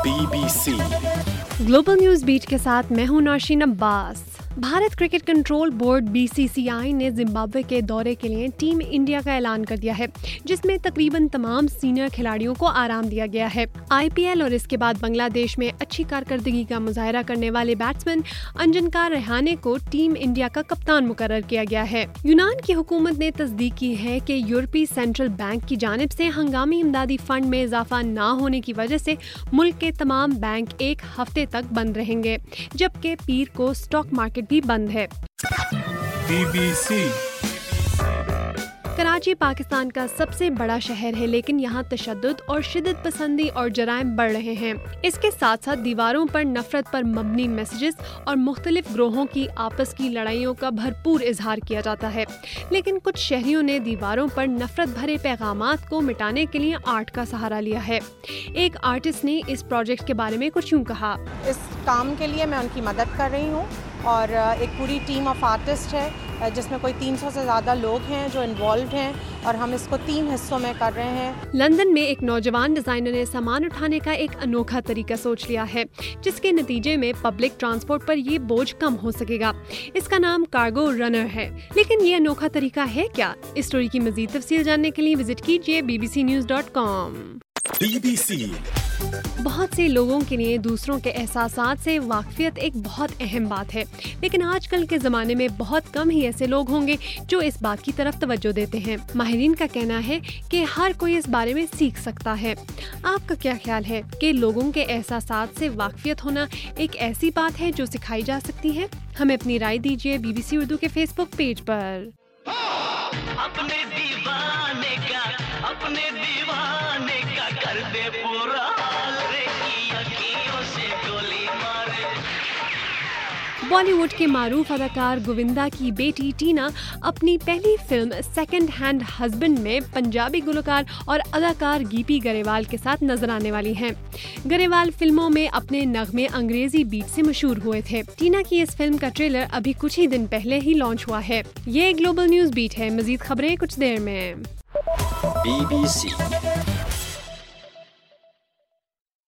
BBC global news beat के साथ मैं हूं Naushin Abbas. Bharat cricket control board BCCI ने जिम्बाब्वे के दौरे के लिए टीम इंडिया का ऐलान कर दिया है, जिसमें तकरीबन तमाम सीनियर खिलाड़ियों को आराम दिया गया है। IPL और इसके बाद बांग्लादेश में अच्छी कारकर्दगी का मुजाहरा करने वाले बैट्समैन अंजनकार रेहाने को टीम इंडिया का कप्तान मुकर्रर किया गया है। यूनान की हुकूमत ने तस्दीक की है कि यूरोपीय सेंट्रल बैंक की जानिब से हंगामी इमदादी फंड में इजाफा न होने की वजह से मुल्क के तमाम बैंक एक हफ्ते तक बंद रहेंगे, जबकि पीर को स्टॉक मार्केट भी बंद है। BBC कराची पाकिस्तान का सबसे बड़ा शहर है, लेकिन यहाँ तशद्दुद और शिद्दत पसंदी और जराइम बढ़ रहे हैं। इसके साथ साथ दीवारों पर नफरत पर मबनी मैसेजेस और मुख्तलिफ ग्रोहों की आपस की लड़ाइयों का भरपूर इजहार किया जाता है। लेकिन कुछ शहरियों ने दीवारों पर नफरत भरे पैगामात को मिटाने के लिए आर्ट का सहारा लिया है। एक आर्टिस्ट ने इस प्रोजेक्ट के बारे में कुछ यूँ कहा। इस काम के लिए मैं उनकी मदद कर रही हूँ और एक पूरी टीम ऑफ आर्टिस्ट है जिसमें कोई 300 से ज़्यादा लोग हैं जो इन्वॉल्व हैं और हम इसको 3 हिस्सों में कर रहे हैं। लंदन में एक नौजवान डिजाइनर ने सामान उठाने का एक अनोखा तरीका सोच लिया है, जिसके नतीजे में पब्लिक ट्रांसपोर्ट पर ये बोझ कम हो सकेगा। इसका नाम कार्गो रनर है। लेकिन ये अनोखा तरीका है क्या? इस स्टोरी की मजीद तफसील जानने के लिए विजिट कीजिए bbcnews.com। BBC बहुत से लोगों के लिए दूसरों के एहसासात से वाकफियत एक बहुत अहम बात है, लेकिन आजकल के ज़माने में बहुत कम ही ऐसे लोग होंगे जो इस बात की तरफ तवज्जो देते हैं। माहिरीन का कहना है कि हर कोई इस बारे में सीख सकता है। आपका क्या ख्याल है कि लोगों के एहसासात से वाकफियत होना एक ऐसी बात है जो सिखाई जा सकती है? हमें अपनी राय दीजिए BBC उर्दू के फेसबुक पेज पर। अपने दीवाने का कर दे पूरा हाल रे की अखियों से गोली मारे। बॉलीवुड के मारूफ अदाकार गोविंदा की बेटी टीना अपनी पहली फिल्म सेकंड हैंड हस्बैंड में पंजाबी गुलकार और अदाकार गिपी गरेवाल के साथ नजर आने वाली हैं। गरेवाल फिल्मों में अपने नगमे अंग्रेजी बीट से मशहूर हुए थे। टीना की इस फिल्म का ट्रेलर अभी कुछ ही दिन पहले ही लॉन्च हुआ है। ये ग्लोबल न्यूज बीट है। मजीद खबरें कुछ देर में। BBC